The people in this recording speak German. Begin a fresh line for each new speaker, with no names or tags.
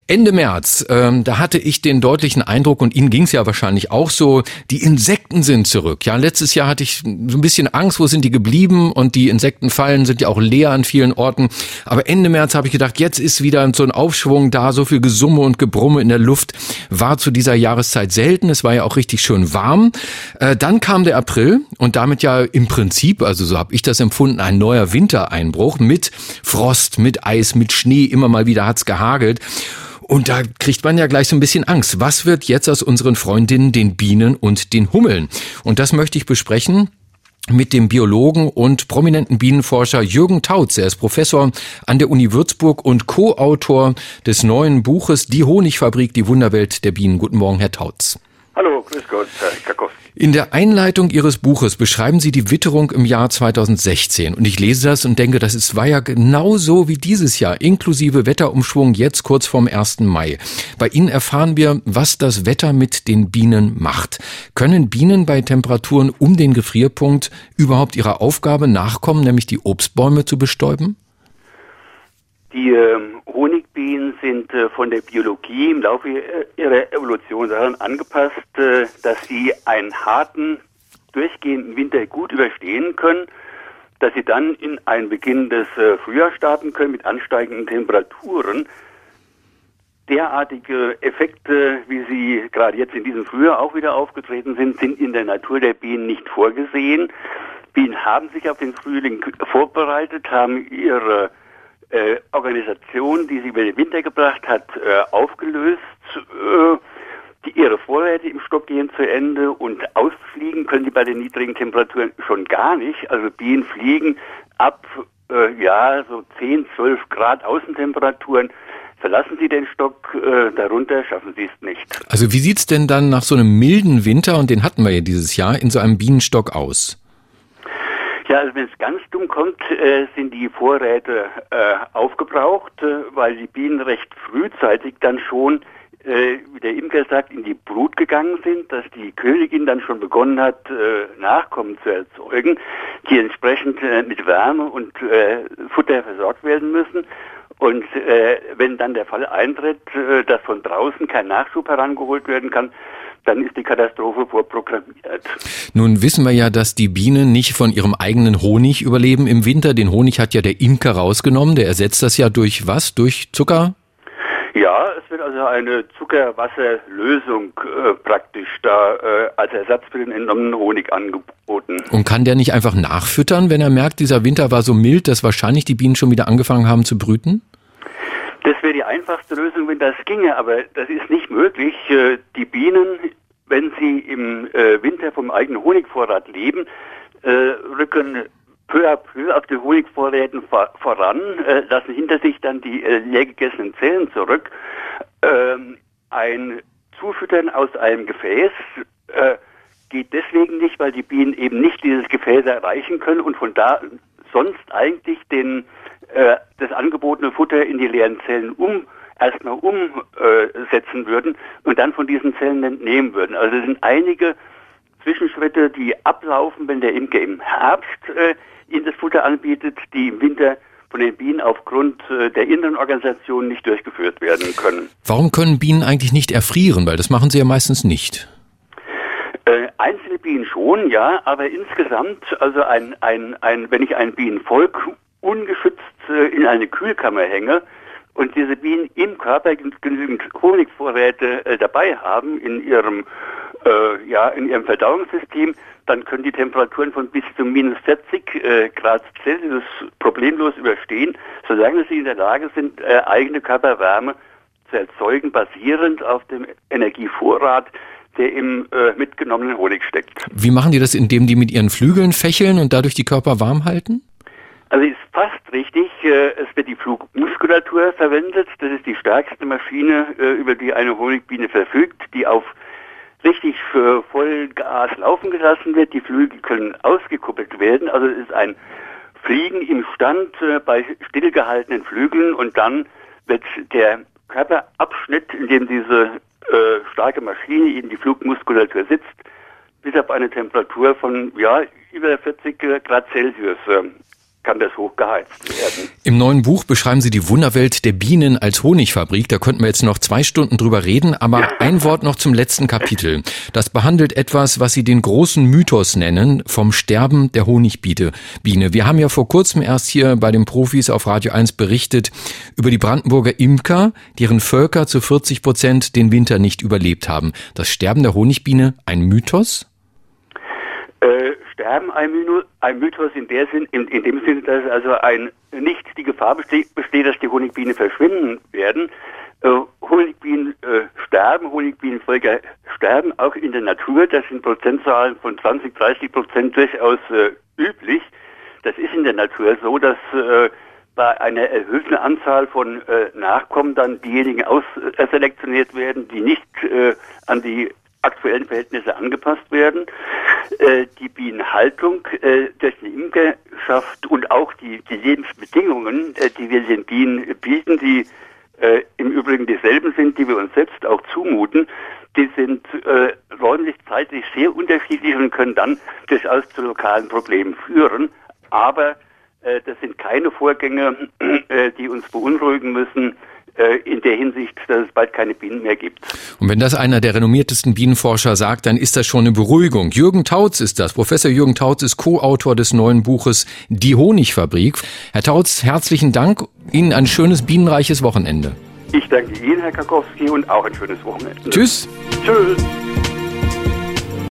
Ende März, da hatte ich den deutlichen Eindruck, und Ihnen ging es ja wahrscheinlich auch so, die Insekten sind zurück. Ja, letztes Jahr hatte ich so ein bisschen Angst, wo sind die geblieben? Und die Insektenfallen sind ja auch leer an vielen Orten. Aber Ende März habe ich gedacht, jetzt ist wieder so ein Aufschwung da, so viel Gesumme und Gebrumme in der Luft. War zu dieser Jahreszeit selten, es war ja auch richtig schön warm. Dann kam der April und damit ja im Prinzip, also so habe ich das empfunden, ein neuer Wintereinbruch mit Frost, mit Eis, mit Schnee, immer mal wieder hat's gehagelt. Und da kriegt man ja gleich so ein bisschen Angst. Was wird jetzt aus unseren Freundinnen, den Bienen und den Hummeln? Und das möchte ich besprechen mit dem Biologen und prominenten Bienenforscher Jürgen Tautz. Er ist Professor an der Uni Würzburg und Co-Autor des neuen Buches Die Honigfabrik, die Wunderwelt der Bienen. Guten Morgen, Herr Tautz.
Hallo, grüß Gott, Herr Kakowski.
In der Einleitung Ihres Buches beschreiben Sie die Witterung im Jahr 2016. Und ich lese das und denke, war ja genauso wie dieses Jahr, inklusive Wetterumschwung jetzt kurz vorm 1. Mai. Bei Ihnen erfahren wir, was das Wetter mit den Bienen macht. Können Bienen bei Temperaturen um den Gefrierpunkt überhaupt ihrer Aufgabe nachkommen, nämlich die Obstbäume zu bestäuben?
Die Honigbienen sind von der Biologie im Laufe ihrer Evolution daran angepasst, dass sie einen harten, durchgehenden Winter gut überstehen können, dass sie dann in einen beginnendes Frühjahr starten können mit ansteigenden Temperaturen. Derartige Effekte, wie sie gerade jetzt in diesem Frühjahr auch wieder aufgetreten sind, sind in der Natur der Bienen nicht vorgesehen. Bienen haben sich auf den Frühling vorbereitet, haben ihre Organisation, die sie über den Winter gebracht hat, aufgelöst. Ihre Vorräte im Stock gehen zu Ende und ausfliegen können die bei den niedrigen Temperaturen schon gar nicht. Also Bienen fliegen ab so 10, 12 Grad Außentemperaturen. Verlassen sie den Stock, darunter schaffen sie es nicht.
Also wie sieht's denn dann nach so einem milden Winter, und den hatten wir ja dieses Jahr, in so einem Bienenstock aus?
Ja, also wenn es ganz dumm kommt, sind die Vorräte aufgebraucht, weil die Bienen recht frühzeitig dann schon, wie der Imker sagt, in die Brut gegangen sind, dass die Königin dann schon begonnen hat, Nachkommen zu erzeugen, die entsprechend mit Wärme und Futter versorgt werden müssen. Und wenn dann der Fall eintritt, dass von draußen kein Nachschub herangeholt werden kann, dann ist die Katastrophe vorprogrammiert. Nun
wissen wir ja, dass die Bienen nicht von ihrem eigenen Honig überleben im Winter. Den Honig hat ja der Imker rausgenommen. Der ersetzt das ja durch was? Durch Zucker?
Ja, es wird also eine Zuckerwasserlösung praktisch da als Ersatz für den entnommenen Honig angeboten.
Und kann der nicht einfach nachfüttern, wenn er merkt, dieser Winter war so mild, dass wahrscheinlich die Bienen schon wieder angefangen haben zu brüten?
Das wäre die einfachste Lösung, wenn das ginge, aber das ist nicht möglich. Die Bienen, wenn sie im Winter vom eigenen Honigvorrat leben, rücken peu à peu auf den Honigvorräten voran, lassen hinter sich dann die leer gegessenen Zellen zurück. Ein Zufüttern aus einem Gefäß geht deswegen nicht, weil die Bienen eben nicht dieses Gefäß erreichen können und von da sonst eigentlich das angebotene Futter in die leeren Zellen erstmal umsetzen würden und dann von diesen Zellen entnehmen würden. Also es sind einige Zwischenschritte, die ablaufen, wenn der Imker im Herbst ihnen das Futter anbietet, die im Winter von den Bienen aufgrund der inneren Organisation nicht durchgeführt werden können.
Warum können Bienen eigentlich nicht erfrieren? Weil das machen sie ja meistens nicht.
Einzelne Bienen schon, ja, aber insgesamt, also wenn ich ein Bienenvolk ungeschützt in eine Kühlkammer hänge und diese Bienen im Körper genügend Honigvorräte dabei haben in ihrem Verdauungssystem, dann können die Temperaturen von bis zu minus 40 Grad Celsius problemlos überstehen, solange sie in der Lage sind, eigene Körperwärme zu erzeugen, basierend auf dem Energievorrat, der im mitgenommenen Honig steckt.
Wie machen die das, indem die mit ihren Flügeln fächeln und dadurch die Körper warm halten?
Also ist fast richtig. Es wird die Flugmuskulatur verwendet. Das ist die stärkste Maschine, über die eine Honigbiene verfügt, die auf richtig Vollgas laufen gelassen wird. Die Flügel können ausgekuppelt werden. Also es ist ein Fliegen im Stand bei stillgehaltenen Flügeln und dann wird der Körperabschnitt, in dem diese starke Maschine in die Flugmuskulatur sitzt, bis auf eine Temperatur von über 40 Grad Celsius kann das hoch geheizt werden.
Im neuen Buch beschreiben Sie die Wunderwelt der Bienen als Honigfabrik. Da könnten wir jetzt noch 2 Stunden drüber reden, aber ein Wort noch zum letzten Kapitel. Das behandelt etwas, was Sie den großen Mythos nennen, vom Sterben der Honigbiene. Wir haben ja vor kurzem erst hier bei den Profis auf Radio 1 berichtet über die Brandenburger Imker, deren Völker zu 40% den Winter nicht überlebt haben. Das Sterben der Honigbiene ein Mythos?
Sterben ein Mythos in dem Sinne, dass also nicht die Gefahr besteht, dass die Honigbienen verschwinden werden. Honigbienen sterben, Honigbienenvölker sterben auch in der Natur. Das sind Prozentzahlen von 20-30% durchaus üblich. Das ist in der Natur so, dass bei einer erhöhten Anzahl von Nachkommen dann diejenigen ausselektioniert werden, die nicht an die aktuellen Verhältnisse angepasst werden. Die Bienenhaltung durch die Imkerschaft und auch die Lebensbedingungen, die wir den Bienen bieten, die im Übrigen dieselben sind, die wir uns selbst auch zumuten, die sind räumlich, zeitlich sehr unterschiedlich und können dann durchaus zu lokalen Problemen führen. Aber das sind keine Vorgänge, die uns beunruhigen müssen, in der Hinsicht, dass es bald keine Bienen mehr gibt.
Und wenn das einer der renommiertesten Bienenforscher sagt, dann ist das schon eine Beruhigung. Jürgen Tautz ist das. Professor Jürgen Tautz ist Co-Autor des neuen Buches Die Honigfabrik. Herr Tautz, herzlichen Dank. Ihnen ein schönes bienenreiches Wochenende.
Ich danke Ihnen, Herr Karkowski, und auch ein schönes Wochenende.
Tschüss.
Tschüss.